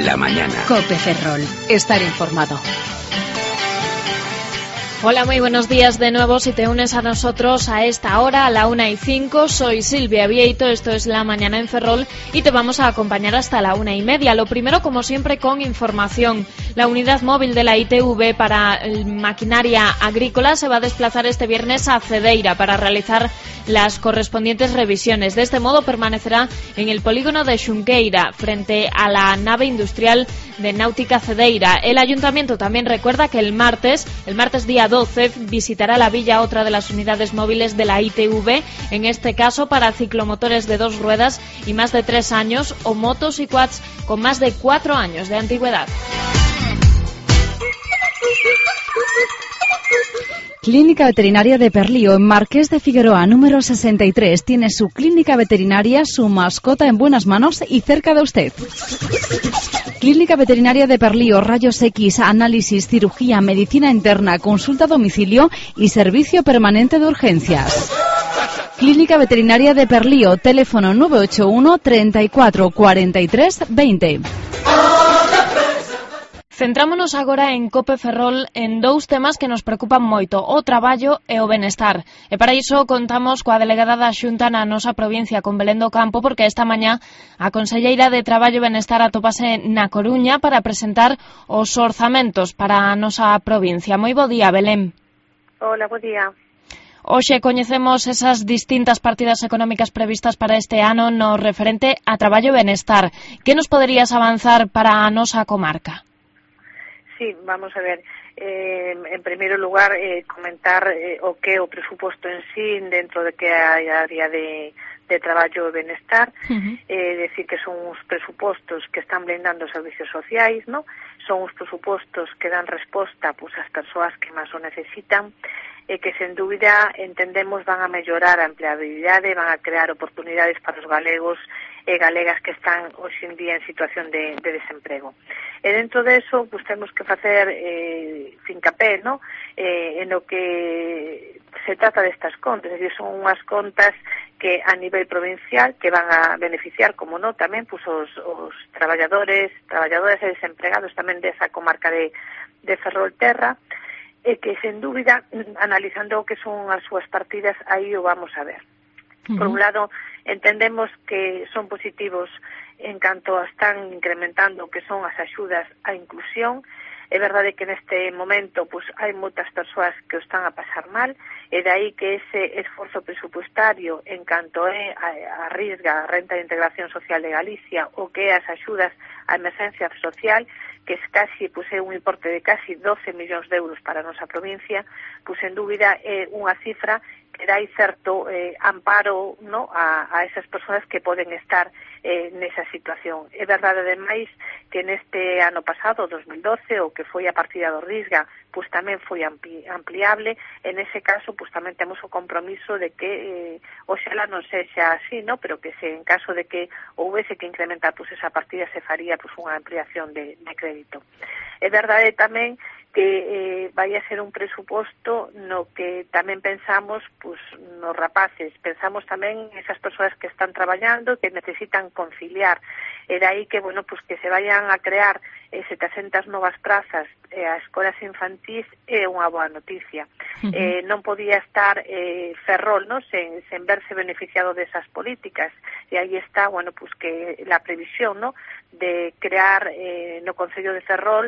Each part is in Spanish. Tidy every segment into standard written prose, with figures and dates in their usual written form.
la mañana. COPE Ferrol. Estar informado. Hola, muy buenos días de nuevo. Si te unes a nosotros a esta hora, a la 1:05, soy Silvia Vieito, esto es La Mañana en Ferrol y te vamos a acompañar hasta la 1:30. Lo primero, como siempre, con información. La unidad móvil de la ITV para maquinaria agrícola se va a desplazar este viernes a Cedeira para realizar las correspondientes revisiones. De este modo permanecerá en el polígono de Xunqueira, frente a la nave industrial de Náutica Cedeira. El ayuntamiento también recuerda que el martes día 12, visitará la villa otra de las unidades móviles de la ITV, en este caso para ciclomotores de 2 ruedas y más de 3 años o motos y quads con más de 4 años de antigüedad. Clínica Veterinaria de Perlío, en Marqués de Figueroa, número 63. Tiene su clínica veterinaria, su mascota en buenas manos y cerca de usted. Clínica Veterinaria de Perlío, rayos X, análisis, cirugía, medicina interna, consulta a domicilio y servicio permanente de urgencias. Clínica Veterinaria de Perlío, teléfono 981 34 43 20. Centrámonos agora en COPE Ferrol en dous temas que nos preocupan moito, o traballo e o benestar. E para iso contamos coa delegada da Xunta na nosa provincia, con Belén do Campo, porque esta mañá a conselleira de Traballo e Benestar atópase na Coruña para presentar os orzamentos para a nosa provincia. Moi bo día, Belén. Hola, bo día. Hoxe coñecemos esas distintas partidas económicas previstas para este ano no referente a traballo e benestar. Que nos poderías avanzar para a nosa comarca? Sí, vamos a ver. En primeiro lugar, comentar o que é o presuposto en sí dentro de que hai a área de traballo e benestar. Decir que son uns presupostos que están blindando os servicios sociais, ¿no? Son uns presupostos que dan resposta pues, ás persoas que máis o necesitan e que, sen dúbida, entendemos van a mellorar a empleabilidade, van a crear oportunidades para os galegos e galegas que están hoxe en día en situación de desemprego. E dentro de eso, pues, temos que facer fincapé, ¿no? En lo que se trata destas contas, es decir, son unhas contas que a nivel provincial que van a beneficiar, como no, tamén pues, os traballadoras e desempregados tamén desa comarca de Ferrolterra, e que, sen dúbida, analizando o que son as súas partidas, aí o vamos a ver. Por un lado, entendemos que son positivos en canto a están incrementando o que son as axudas á inclusión. É verdade que neste momento pues, hai moitas persoas que o están a pasar mal, e dai que ese esforzo presupuestario en canto é a risga a renta de integración social de Galicia o que é as axudas á emergencia social, que es casi, pues, é un importe de casi 12 millóns de euros para a nosa provincia, pues, en dúbida é unha cifra que dai certo amparo, no, a esas persoas que poden estar nesa situación. É verdade, ademais, que neste ano pasado, 2012, o que foi a partida do Risga, pues tamén foi ampliable. En ese caso, pues tamén temos o compromiso de que oxalá non sexa así, no, pero que se en caso de que houvese que incrementar pues esa partida se faría pues unha ampliación de crédito. É verdade tamén que vai a ser un presuposto no que tamén pensamos pues, nos rapaces, pensamos tamén en esas persoas que están traballando, que necesitan conciliar. E dai que, bueno, pues que se vayan a crear 700 novas prazas a escolas infantís é unha boa noticia. Non podía estar Ferrol, ¿no? sen verse beneficiado desas políticas. E aí está, bueno, pues que la previsión, ¿no? de crear no Concello de Ferrol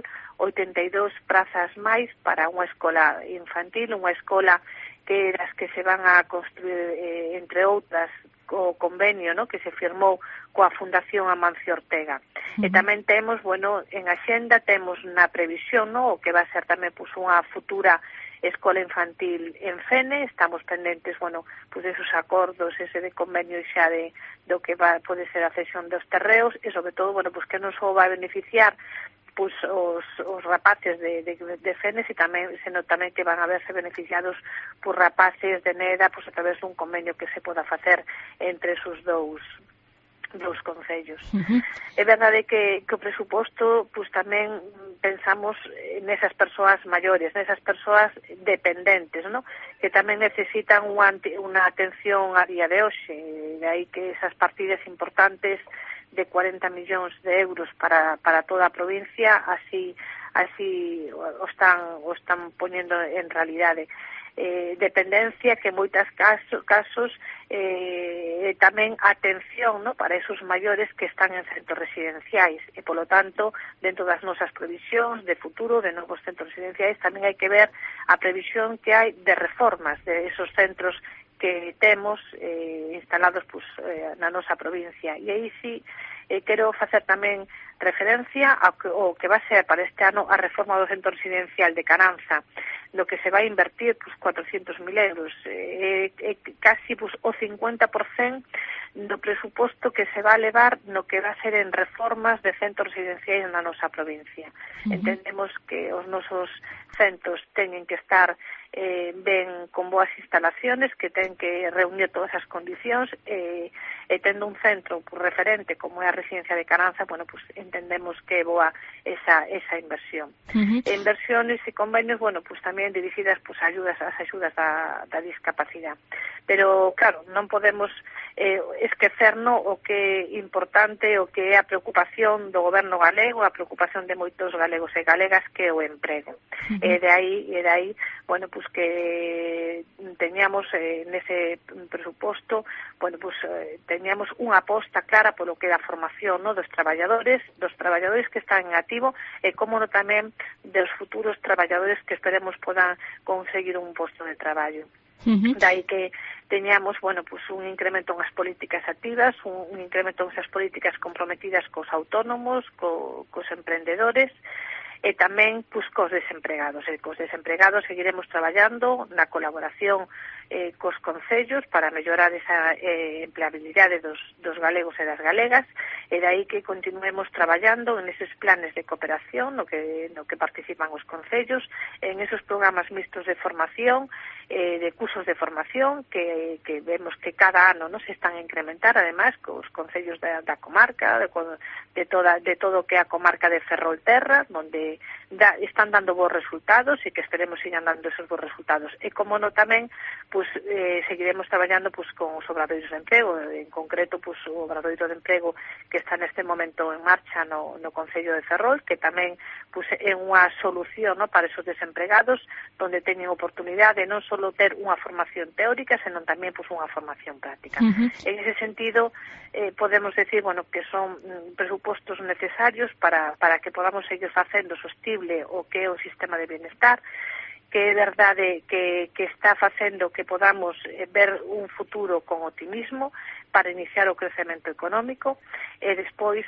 82 prazas máis para unha escola infantil, unha escola que das que se van a construir, entre outras, o convenio, ¿no? que se firmou coa Fundación Amancio Ortega. E tamén temos, bueno, en axenda temos na previsión, ¿no? o que va a ser tamén pues, unha futura escola infantil en Fene. Estamos pendentes, bueno, pues esos acordos, ese de convenio xa do que pode ser a cesión dos terreos, e sobre todo, bueno, pues que non só vai beneficiar pues os rapaces de Fenes, e tamén, senón tamén que van a verse beneficiados por rapaces de Neda, pues a través dun convenio que se poda facer entre esos dous concellos. É verdade que o presuposto, pues tamén pensamos nesas persoas maiores, nesas persoas dependentes, ¿no? que tamén necesitan unha atención a día de hoxe, de aí que esas partidas importantes de 40 millóns de euros para toda a provincia, así o están poñendo en realidade. Dependencia que en moitos casos tamén atención, ¿no?, para esos maiores que están en centros residenciais e, polo tanto, dentro das nosas previsións de futuro de novos centros residenciais tamén hai que ver a previsión que hai de reformas de esos centros que temos instalados na nosa provincia. E aí sí quero facer tamén referencia ao que va a ser para este ano a reforma do centro residencial de Caranza, no que se vai invertir 400.000 euros, casi o 50% do presuposto que se va a levar no que va a ser en reformas de centros residenciais na nosa provincia. Entendemos que os nosos centros teñen que estar ben con boas instalaciones, que ten que reunir todas as condicións, e tendo un centro referente como é a residencia de Caranza, bueno, pues entendemos que é boa esa inversión. Inversiones e convenios, bueno, pues tamén dirigidas pues a as axudas da discapacidade. Pero, claro, non podemos esquecernos o que é importante, o que é a preocupación do goberno galego, a preocupación de moitos galegos e galegas, que é o emprego. E de aí, bueno, pues que teñamos nese presuposto, bueno, pues teñamos unha aposta clara polo que é a formación, no, dos traballadores que están en activo, e como no tamén dos futuros traballadores que esperemos podan conseguir un posto de traballo. Dai que teñamos, bueno, pues un incremento en as políticas activas, un incremento en esas políticas comprometidas cos autónomos, cos emprendedores, e tamén cos desempregados. Cos desempregados seguiremos traballando na colaboración cos concellos para mellorar esa empleabilidade dos galegos e das galegas, e dai que continuemos traballando en eses planes de cooperación no que participan os concellos, en esos programas mixtos de formación, de cursos de formación que vemos que cada ano se están a incrementar, ademais, cos concellos da comarca, de todo o que é a comarca de Ferrolterra, onde están dando bons resultados e que esperemos sigan dando esos bons resultados. E como no tamén, pues seguiremos traballando pues con os obradoiros de emprego, en concreto pues o obradoiro de emprego que está neste momento en marcha no Concello de Ferrol, que tamén pues é unha solución, no, para esos desempregados, donde teñen oportunidade non só ter unha formación teórica, senón tamén pues unha formación práctica. En ese sentido, podemos decir, bueno, que son presupostos necesarios para que podamos seguir facendo sostible o que é o sistema de bienestar, que é verdade que está facendo que podamos ver un futuro con optimismo para iniciar o crecemento económico, e despois,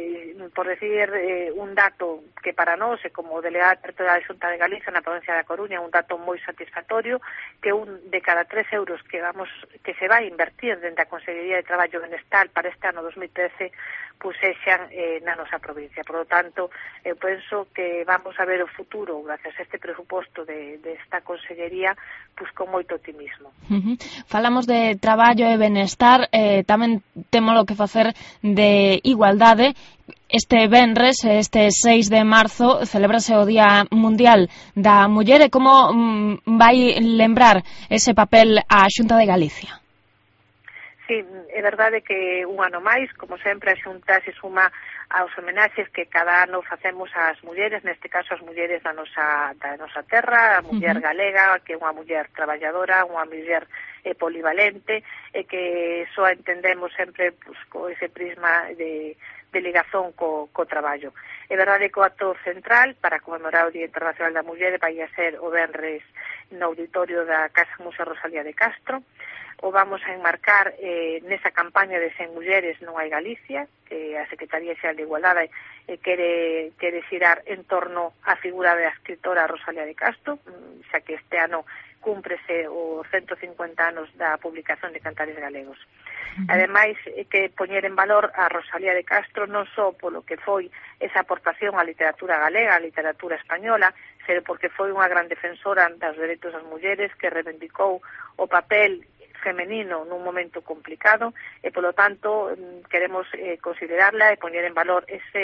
por decir un dato que para nós, como delegada territorial da Xunta de Galicia na provincia da Coruña, un dato moi satisfactorio, que un de cada 3 euros que se vai invertir dentro da Consellería de Traballo e Benestar para este ano 2013, pues sexan na nosa provincia. Por lo tanto, eu penso que vamos a ver o futuro, gracias a este presuposto de esta Consellería, pues con moito optimismo. Falamos de traballo e benestar, tamén temos que facer de igualdade. Este venres, este 6 de marzo, celebrase o Día Mundial da Muller, e como vai lembrar ese papel a Xunta de Galicia? Sí, é verdade que un ano máis, como sempre, a Xunta se suma aos homenaxes que cada ano facemos ás mulleres, neste caso as mulleres da nosa terra, a muller galega, que é unha muller traballadora, unha muller polivalente, e que só entendemos sempre pues, co ese prisma de ligazón co traballo. É verdade que o acto central para conmemorar o Día Internacional da Muller vai a ser o venres no auditorio da Casa Museo Rosalía de Castro. O vamos a enmarcar nesa campaña de 100 mulleres non hai Galicia, que a Secretaría Xeral de Igualdade quere xirar en torno á figura da escritora Rosalía de Castro, xa que este ano cúmprese os 150 anos da publicación de Cantares Galegos. Ademais, que poñer en valor a Rosalía de Castro non só polo que foi esa aportación á literatura galega, á literatura española, pero porque foi unha gran defensora dos dereitos das mulleres, que reivindicou o papel femenino nun momento complicado, e polo tanto queremos considerarla e poñer en valor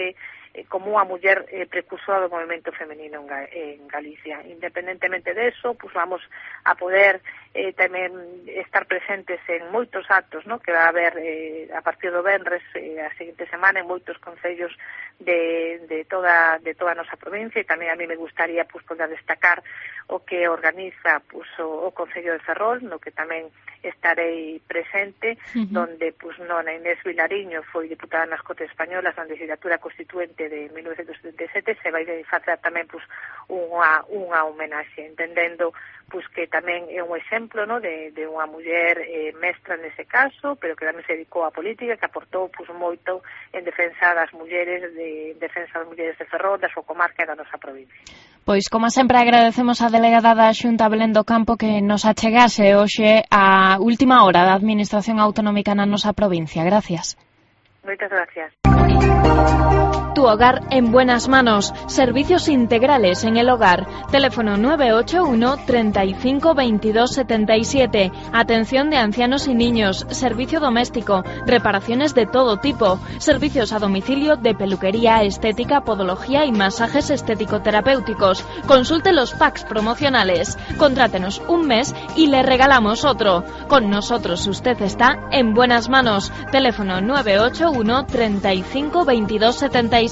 como unha muller precursora do movimento femenino en Galicia. Independentemente de eso, pues vamos a poder tamén estar presentes en moitos actos, ¿no?, que va a haber a partir do venres a seguinte semana en moitos concellos de toda a nosa provincia, e tamén a mí me gustaría pues poder destacar o que organiza pues o Concello de Ferrol, no que tamén estarei presente, donde pues Nona Inés Vilariño foi diputada nas Cortes Españolas na legislatura constituente de 1977, se vai facer tamén pues unha homenaxe, entendendo pues que tamén é un exemplo, ¿no?, de unha muller mestra nese caso, pero que tamén se dedicou á política, que aportou pues moito en defensa das mulleres, de Ferrol, da súa comarca e da nosa provincia. Pois, como sempre, agradecemos á delegada da Xunta Belén do Campo que nos achegase hoxe a última hora da Administración Autonómica na nosa provincia. Gracias. Moitas gracias. Tu hogar en buenas manos. Servicios integrales en el hogar. Teléfono 981 35 22 77. Atención de ancianos y niños. Servicio doméstico. Reparaciones de todo tipo. Servicios a domicilio de peluquería, estética, podología y masajes estético-terapéuticos. Consulte los packs promocionales. Contrátenos un mes y le regalamos otro. Con nosotros usted está en buenas manos. Teléfono 981 35 22 77.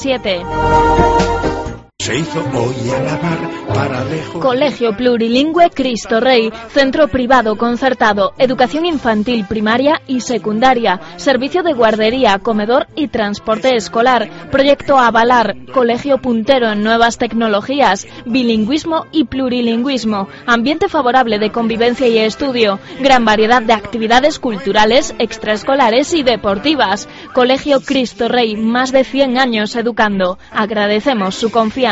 Se hizo hoy a la mar para lejos. Colegio Plurilingüe Cristo Rey, centro privado concertado, educación infantil primaria y secundaria, servicio de guardería, comedor y transporte escolar, proyecto Avalar, colegio puntero en nuevas tecnologías, bilingüismo y plurilingüismo, ambiente favorable de convivencia y estudio, gran variedad de actividades culturales, extraescolares y deportivas. Colegio Cristo Rey, más de 100 años educando. Agradecemos su confianza.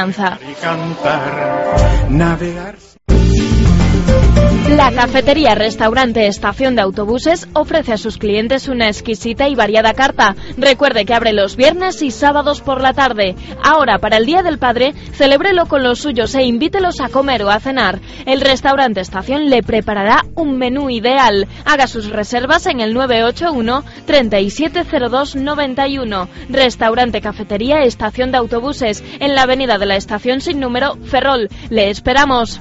La cafetería restaurante Estación de Autobuses ofrece a sus clientes una exquisita y variada carta. Recuerde que abre los viernes y sábados por la tarde. Ahora, para el Día del Padre, celébrelo con los suyos e invítelos a comer o a cenar. El restaurante Estación le preparará un menú ideal. Haga sus reservas en el 981 3702 91. Restaurante Cafetería Estación de Autobuses, en la avenida de la Estación sin número, Ferrol. Le esperamos.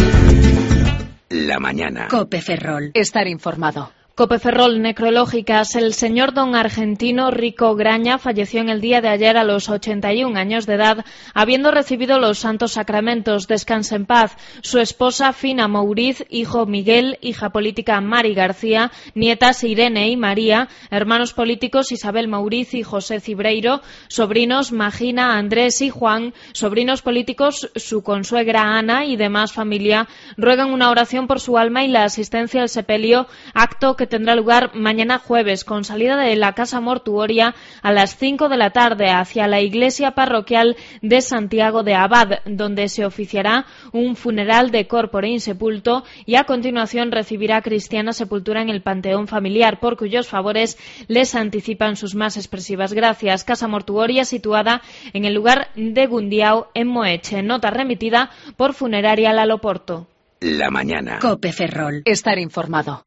La mañana. COPE Ferrol. Estar informado. COPE Ferrol, necrológicas. El señor don Argentino Rico Graña falleció en el día de ayer a los 81 años de edad, habiendo recibido los santos sacramentos. Descanse en paz. Su esposa Fina Mouriz, hijo Miguel, hija política Mari García, nietas Irene y María, hermanos políticos Isabel Mouriz y José Cibreiro, sobrinos Magina, Andrés y Juan, sobrinos políticos su consuegra Ana y demás familia, ruegan una oración por su alma y la asistencia al sepelio, acto que tendrá lugar mañana jueves, con salida de la casa mortuoria a las 5 de la tarde hacia la iglesia parroquial de Santiago de Abad, donde se oficiará un funeral de corpore insepulto y a continuación recibirá cristiana sepultura en el panteón familiar, por cuyos favores les anticipan sus más expresivas gracias. Casa mortuoria situada en el lugar de Gundiao, en Moeche. Nota remitida por Funeraria Lalo Porto. La mañana. COPE Ferrol. Estar informado.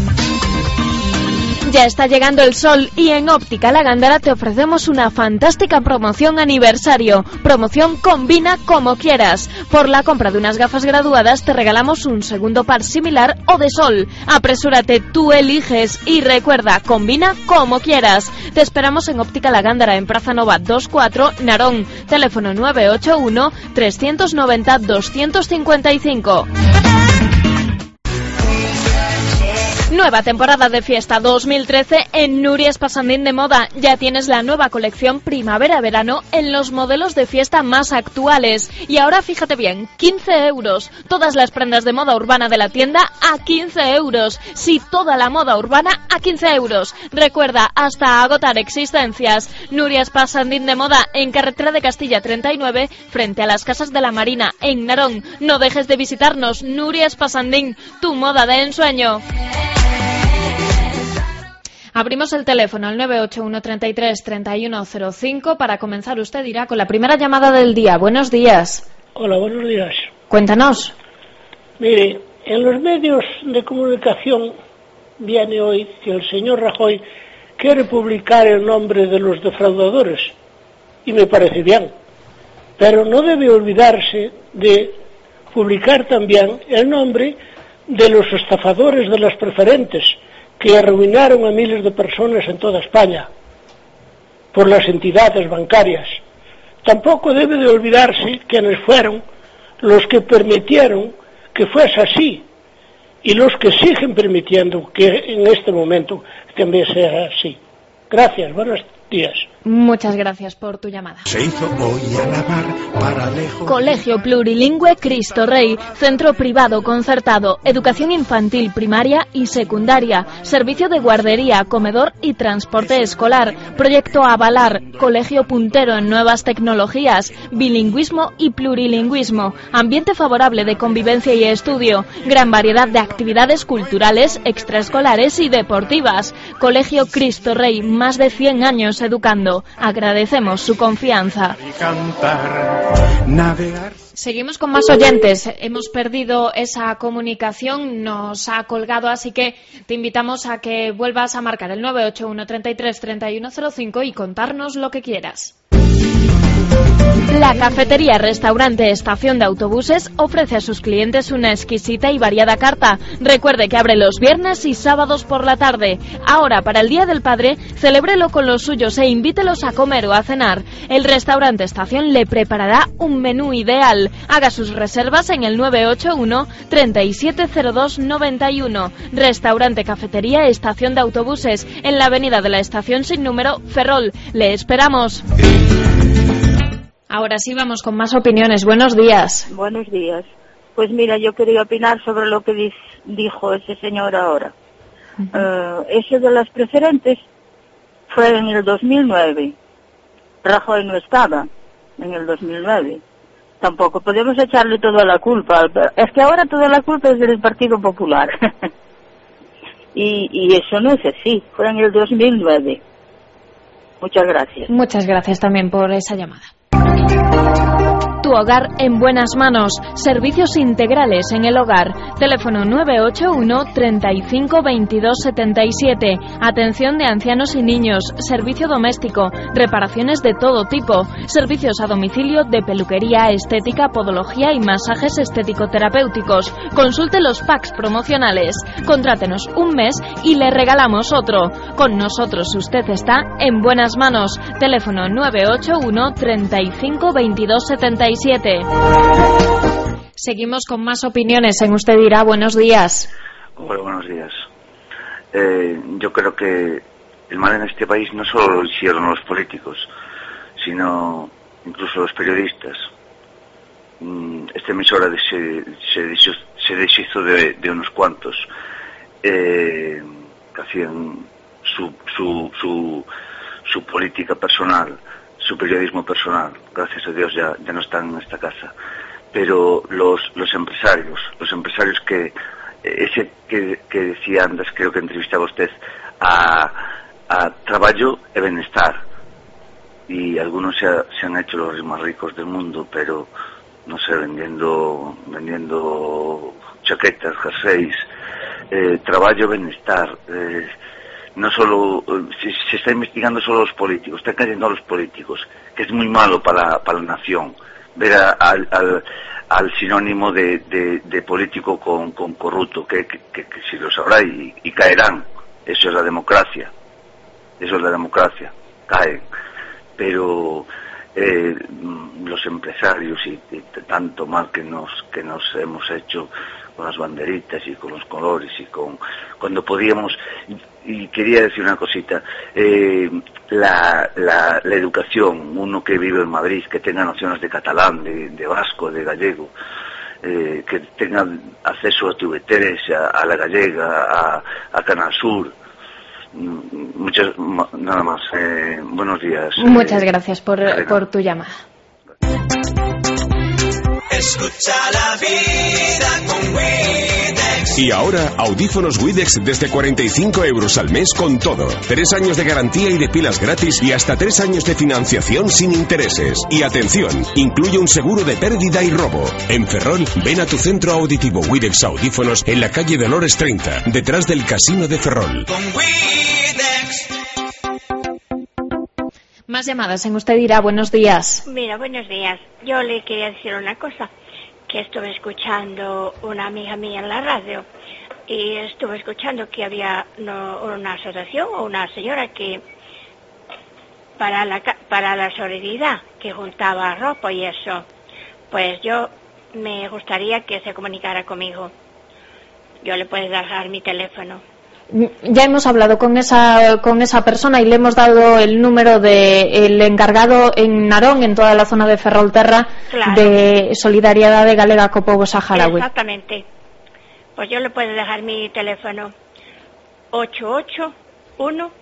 Ya está llegando el sol y en Óptica La Gándara te ofrecemos una fantástica promoción aniversario. Promoción Combina como quieras. Por la compra de unas gafas graduadas te regalamos un segundo par similar o de sol. Apresúrate, tú eliges y recuerda, combina como quieras. Te esperamos en Óptica La Gándara en Praza Nova 24, Narón. Teléfono 981 390 255. Nueva temporada de fiesta 2013 en Nuria Espasandín de Moda. Ya tienes la nueva colección primavera-verano en los modelos de fiesta más actuales. Y ahora fíjate bien, 15 euros. Todas las prendas de moda urbana de la tienda a 15 euros. Sí, toda la moda urbana a 15 euros. Recuerda, hasta agotar existencias. Nuria Espasandín de Moda en Carretera de Castilla 39, frente a las Casas de la Marina, en Narón. No dejes de visitarnos. Nuria Espasandín, tu moda de ensueño. Abrimos el teléfono al 981 33 3105 para comenzar. Usted dirá con la primera llamada del día. Buenos días. Hola, buenos días. Cuéntanos. Mire, en los medios de comunicación viene hoy que el señor Rajoy quiere publicar el nombre de los defraudadores. y me parece bien. Pero no debe olvidarse de publicar también el nombre de los estafadores de las preferentes que arruinaron a miles de personas en toda España por las entidades bancarias. Tampoco debe de olvidarse quienes fueron los que permitieron que fuese así y los que siguen permitiendo que en este momento también sea así. Gracias, buenos días. Muchas gracias por tu llamada. Se hizo hoy a la mar para lejos. Colegio Plurilingüe Cristo Rey, centro privado concertado, educación infantil primaria y secundaria, servicio de guardería, comedor y transporte escolar, proyecto Avalar, colegio puntero en nuevas tecnologías, bilingüismo y plurilingüismo, ambiente favorable de convivencia y estudio, gran variedad de actividades culturales, extraescolares y deportivas. Colegio Cristo Rey, más de 100 años educando. Agradecemos su confianza. Seguimos con más oyentes. Hemos perdido esa comunicación, nos ha colgado, así que te invitamos a que vuelvas a marcar el 981 33 3105 y contarnos lo que quieras. La cafetería restaurante Estación de Autobuses ofrece a sus clientes una exquisita y variada carta. Recuerde que abre los viernes y sábados por la tarde. Ahora, para el Día del Padre, celébrelo con los suyos e invítelos a comer o a cenar. El restaurante Estación le preparará un menú ideal. Haga sus reservas en el 981 370291. Restaurante Cafetería Estación de Autobuses, en la avenida de la Estación sin número, Ferrol. Le esperamos. Ahora sí vamos con más opiniones. Buenos días. Buenos días. Pues mira, yo quería opinar sobre lo que dijo ese señor ahora. Ese de las preferentes fue en el 2009. Rajoy no estaba en el 2009. Tampoco podemos echarle toda la culpa. Es que ahora toda la culpa es del Partido Popular. y eso no es así. Fue en el 2009. Muchas gracias. Muchas gracias también por esa llamada. Tu hogar en buenas manos. Servicios integrales en el hogar. Teléfono 981 35 22 77. Atención de ancianos y niños. Servicio doméstico. Reparaciones de todo tipo. Servicios a domicilio de peluquería, estética, podología y masajes estético-terapéuticos. Consulte los packs promocionales. Contrátenos un mes y le regalamos otro. Con nosotros usted está en buenas manos. Teléfono 981 35 22 77. Seguimos con más opiniones en Usted Dirá. Buenos días. Hola, buenos días. Yo creo que el mal en este país no solo lo hicieron los políticos, sino incluso los periodistas. Esta emisora se deshizo de unos cuantos que hacían su política personal, su periodismo personal. Gracias a Dios ya no están en esta casa. Pero los empresarios que decía antes, creo que entrevistaba usted, a traballo e benestar, y algunos se han hecho los más ricos del mundo, pero no sé, vendiendo chaquetas, jerseys, traballo e benestar. No solo se está investigando solo a los políticos, está cayendo a los políticos, que es muy malo para la nación ver al sinónimo de político con corrupto, que si lo sabrá y caerán. Eso es la democracia, caen. Pero los empresarios y tanto mal que nos hemos hecho con las banderitas y con los colores y cuando podíamos. Y quería decir una cosita, la educación, uno que vive en Madrid, que tenga nociones de catalán, de vasco, de gallego, que tenga acceso a TV3, a La Gallega, a Canal Sur. Nada más. Buenos días. Muchas gracias por tu llamada. Escucha la vida con Widex. Y ahora, audífonos Widex desde 45 € al mes con todo. 3 años de garantía y de pilas gratis y hasta 3 años de financiación sin intereses. Y atención, incluye un seguro de pérdida y robo. En Ferrol, ven a tu centro auditivo Widex Audífonos en la calle Dolores 30, detrás del Casino de Ferrol. Con Widex. Más llamadas en Usted Dirá. Buenos días. Mira, buenos días. Yo le quería decir una cosa, que estuve escuchando una amiga mía en la radio y estuve escuchando que había una asociación o una señora que para la solidaridad que juntaba ropa y eso. Pues yo me gustaría que se comunicara conmigo. Yo le puedo dejar mi teléfono. Ya hemos hablado con esa persona y le hemos dado el número del encargado en Narón, en toda la zona de Ferrolterra, claro, de Solidaridad de Galega co Pobo Saharaui. Exactamente. Pues yo le puedo dejar mi teléfono. 881.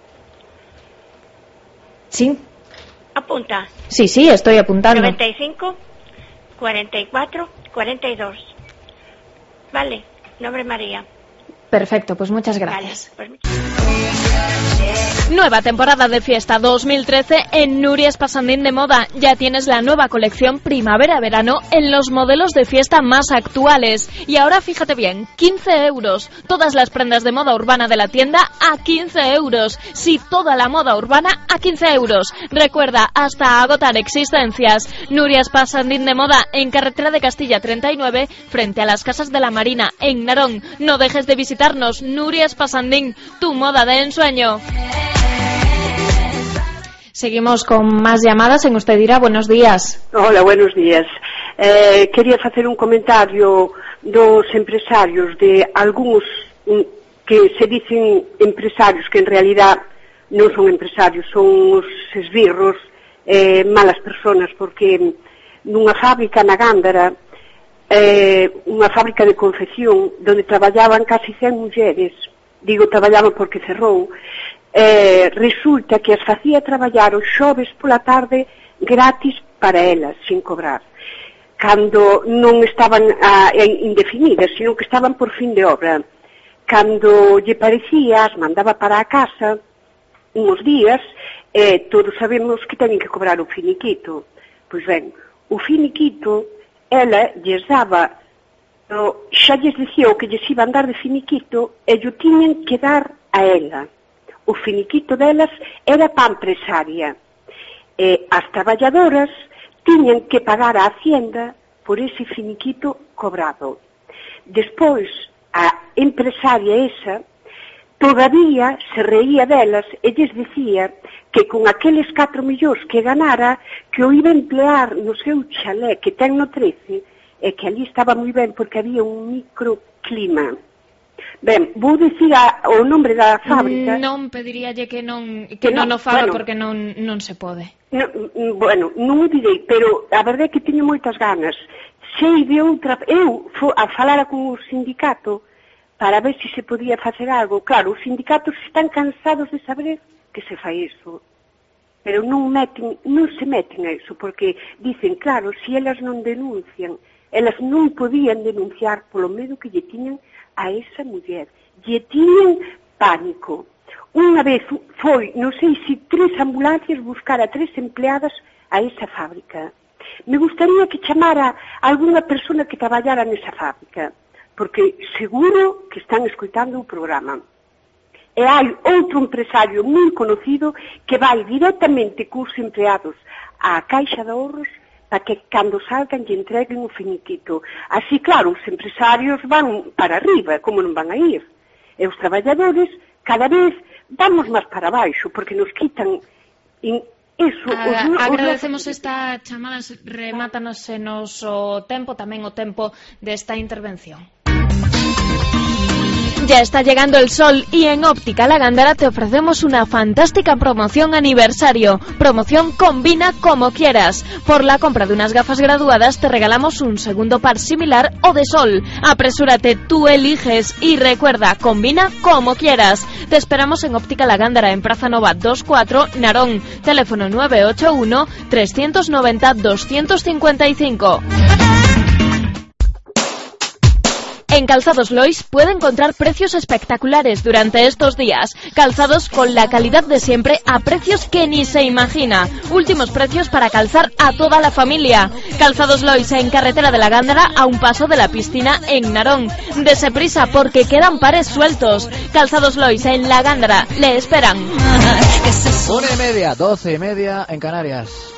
Sí. Apunta. Sí, estoy apuntando. 95 44 42. Vale, nombre María. Perfecto, pues muchas gracias. Vale, pues Nueva temporada de fiesta 2013 en Nurias Pasandín de Moda. Ya tienes la nueva colección primavera-verano en los modelos de fiesta más actuales. Y ahora fíjate bien, 15 euros. Todas las prendas de moda urbana de la tienda a 15 euros. Sí, toda la moda urbana a 15 euros. Recuerda, hasta agotar existencias. Nurias Pasandín de Moda en carretera de Castilla 39, frente a las Casas de la Marina, en Narón. No dejes de visitarnos. Nurias Pasandín, tu moda de ensueño. Seguimos con más llamadas en Usted Dirá. Buenos días. Hola, buenos días. Quería facer un comentario dos empresarios, de algúns que se dicen empresarios que en realidad non son empresarios, son os esbirros, malas personas, porque nunha fábrica na Gándara, unha fábrica de confección onde traballaban casi 100 mulleres, digo traballaban porque cerrou, resulta que as facía traballar os xoves pola tarde gratis para elas, sin cobrar, cando non estaban indefinidas, sino que estaban por fin de obra. Cando lle parecía, as mandaba para a casa uns días, todos sabemos que teñen que cobrar o finiquito. Pois ben, o finiquito ela lles daba, xa lles dicía o que lles iban dar de finiquito e lle tiñen que dar a ela. O finiquito delas era pa empresaria. As traballadoras tiñan que pagar a Hacienda por ese finiquito cobrado. Despois, a empresaria esa todavía se reía delas e lles dicía que con aqueles 4 millóns que ganara, que o iba a emplear no seu chalé que ten no 13, e que ali estaba moi ben porque había un microclima. Ben, vou dicir o nombre da fábrica. Non pediríalle que non o faga, bueno, porque non se pode. Bueno, non o direi, pero a verdade é que teño moitas ganas. Sei de outra, eu falara con o sindicato para ver se podía facer algo. Claro, os sindicatos están cansados de saber que se fai iso, pero non se meten a iso, porque dicen, claro, se elas non denuncian, elas non podían denunciar polo medo que lle tiñan a esa muller. Lle tiñan pánico. Unha vez foi, non sei se 3 ambulancias buscar a 3 empleadas a esa fábrica. Me gustaría que chamara a alguna persona que traballara nesa fábrica, porque seguro que están escoitando o programa. E hai outro empresario moi conocido que vai directamente cos empleados á Caixa de Ahorros para que cando salgan lle entreguen o finiquito. Así, claro, os empresarios van para arriba, como non van a ir. E os traballadores cada vez vamos máis para baixo, porque nos quitan eso. Agradecemos esta chamada, remátanos o tempo, tamén o tempo desta intervención. Ya está llegando el sol y en Óptica La Gándara te ofrecemos una fantástica promoción aniversario. Promoción Combina como quieras. Por la compra de unas gafas graduadas te regalamos un segundo par similar o de sol. Apresúrate, tú eliges y recuerda, combina como quieras. Te esperamos en Óptica La Gándara en Praza Nova 24, Narón. Teléfono 981 390 255. En Calzados Lois puede encontrar precios espectaculares durante estos días. Calzados con la calidad de siempre a precios que ni se imagina. Últimos precios para calzar a toda la familia. Calzados Lois en Carretera de la Gándara, a un paso de la piscina en Narón. Dese prisa porque quedan pares sueltos. Calzados Lois en la Gándara, le esperan. 1:30, 12:30 en Canarias.